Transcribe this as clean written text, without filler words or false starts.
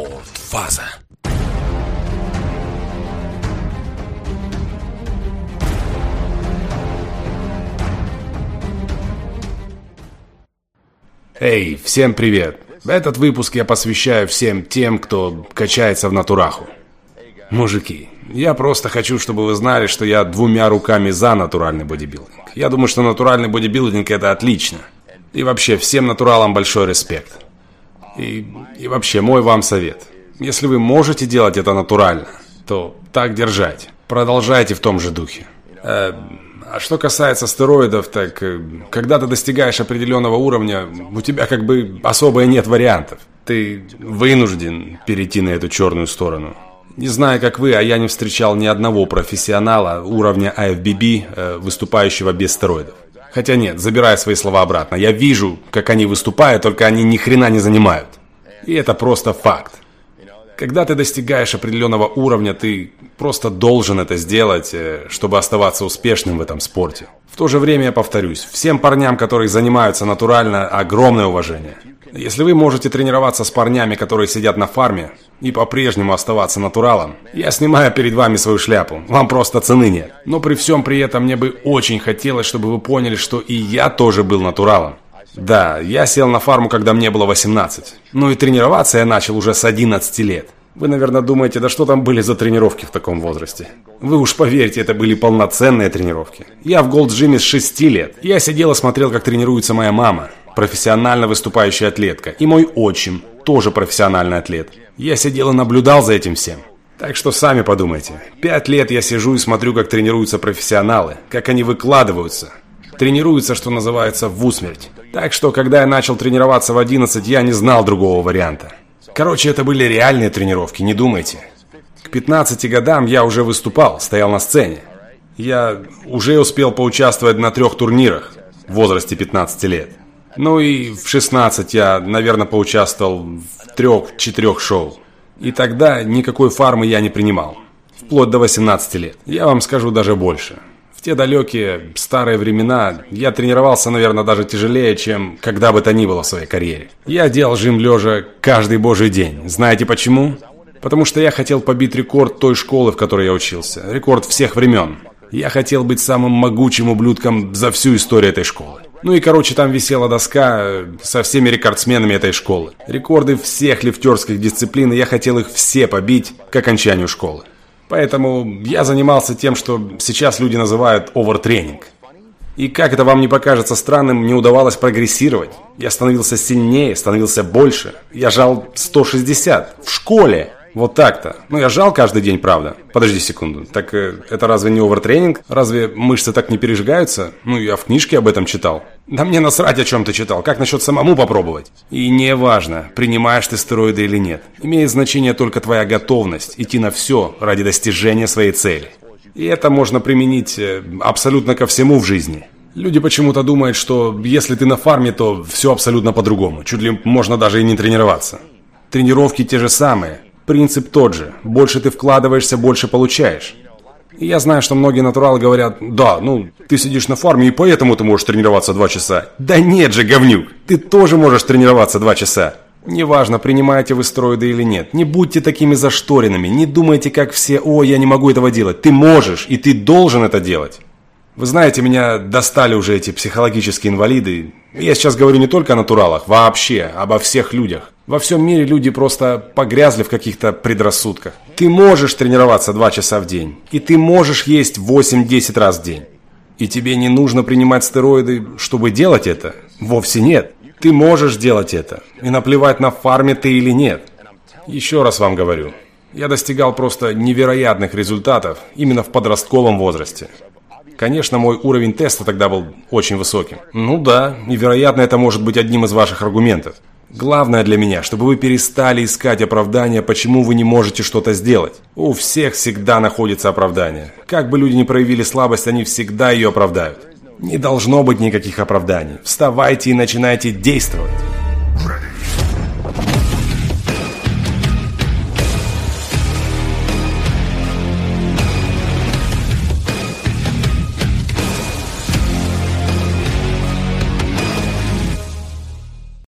Спортфаза. Эй, всем привет! Этот выпуск я посвящаю всем тем, кто качается в натураху. Мужики, я просто хочу, чтобы вы знали, что я 2 руками за натуральный бодибилдинг. Я думаю, что натуральный бодибилдинг – это отлично. И вообще, всем натуралам большой респект. И вообще, мой вам совет. Если вы можете делать это натурально, то так держать. Продолжайте в том же духе. А что касается стероидов, так когда ты достигаешь определенного уровня, у тебя как бы особо и нет вариантов. Ты вынужден перейти на эту черную сторону. Не знаю, как вы, а я не встречал ни одного профессионала уровня IFBB, выступающего без стероидов. Хотя нет, забираю свои слова обратно. Я вижу, как они выступают, только они ни хрена не занимают. И это просто факт. Когда ты достигаешь определенного уровня, ты просто должен это сделать, чтобы оставаться успешным в этом спорте. В то же время я повторюсь, всем парням, которые занимаются натурально, огромное уважение. Если вы можете тренироваться с парнями, которые сидят на фарме, и по-прежнему оставаться натуралом, я снимаю перед вами свою шляпу, вам просто цены нет. Но при всем при этом мне бы очень хотелось, чтобы вы поняли, что и я тоже был натуралом. Да, я сел на фарму, когда мне было 18. Ну и тренироваться я начал уже с 11 лет. Вы, наверное, думаете, да что там были за тренировки в таком возрасте? Вы уж поверьте, это были полноценные тренировки. Я в голд-джиме с 6 лет. Я сидел и смотрел, как тренируется моя мама, профессионально выступающая атлетка, и мой отчим, тоже профессиональный атлет. Я сидел и наблюдал за этим всем. Так что сами подумайте. 5 лет я сижу и смотрю, как тренируются профессионалы, как они выкладываются. Тренируются, что называется, в усмерть. Так что, когда я начал тренироваться в 11, я не знал другого варианта. Короче, это были реальные тренировки, не думайте. К 15 годам я уже выступал, стоял на сцене. Я уже успел поучаствовать на 3 турнирах в возрасте 15 лет. Ну и в 16 я, наверное, поучаствовал в 3-4 шоу. И тогда никакой фармы я не принимал. Вплоть до 18 лет. Я вам скажу даже больше. В те далекие старые времена я тренировался, наверное, даже тяжелее, чем когда бы то ни было в своей карьере. Я делал жим лежа каждый божий день. Знаете почему? Потому что я хотел побить рекорд той школы, в которой я учился. Рекорд всех времен. Я хотел быть самым могучим ублюдком за всю историю этой школы. Ну и, короче, там висела доска со всеми рекордсменами этой школы. Рекорды всех лифтерских дисциплин, и я хотел их все побить к окончанию школы. Поэтому я занимался тем, что сейчас люди называют овертренинг. И как это вам не покажется странным, мне удавалось прогрессировать. Я становился сильнее, становился больше. Я жал 160 в школе. Вот так-то. Ну, я жал каждый день, правда. Подожди секунду. Так это разве не овертренинг? Разве мышцы так не пережигаются? Ну, я в книжке об этом читал. Да мне насрать, о чем ты читал. Как насчет самому попробовать? И не важно, принимаешь ты стероиды или нет. Имеет значение только твоя готовность идти на все ради достижения своей цели. И это можно применить абсолютно ко всему в жизни. Люди почему-то думают, что если ты на фарме, то все абсолютно по-другому. Чуть ли можно даже и не тренироваться. Тренировки те же самые. Принцип тот же. Больше ты вкладываешься, больше получаешь. И я знаю, что многие натуралы говорят: да, ну, ты сидишь на фарме, и поэтому ты можешь тренироваться 2 часа. Да нет же, говнюк, ты тоже можешь тренироваться 2 часа. Неважно, принимаете вы стероиды или нет. Не будьте такими зашторенными. Не думайте, как все: о, я не могу этого делать. Ты можешь, и ты должен это делать. Вы знаете, меня достали уже эти психологические инвалиды. Я сейчас говорю не только о натуралах, вообще, обо всех людях. Во всем мире люди просто погрязли в каких-то предрассудках. Ты можешь тренироваться 2 часа в день. И ты можешь есть 8-10 раз в день. И тебе не нужно принимать стероиды, чтобы делать это. Вовсе нет. Ты можешь делать это. И наплевать, на фарме ты или нет. Еще раз вам говорю. Я достигал просто невероятных результатов именно в подростковом возрасте. Конечно, мой уровень теста тогда был очень высоким. Ну да, и вероятно это может быть одним из ваших аргументов. Главное для меня, чтобы вы перестали искать оправдания, почему вы не можете что-то сделать. У всех всегда находится оправдание. Как бы люди ни проявили слабость, они всегда ее оправдают. Не должно быть никаких оправданий. Вставайте и начинайте действовать.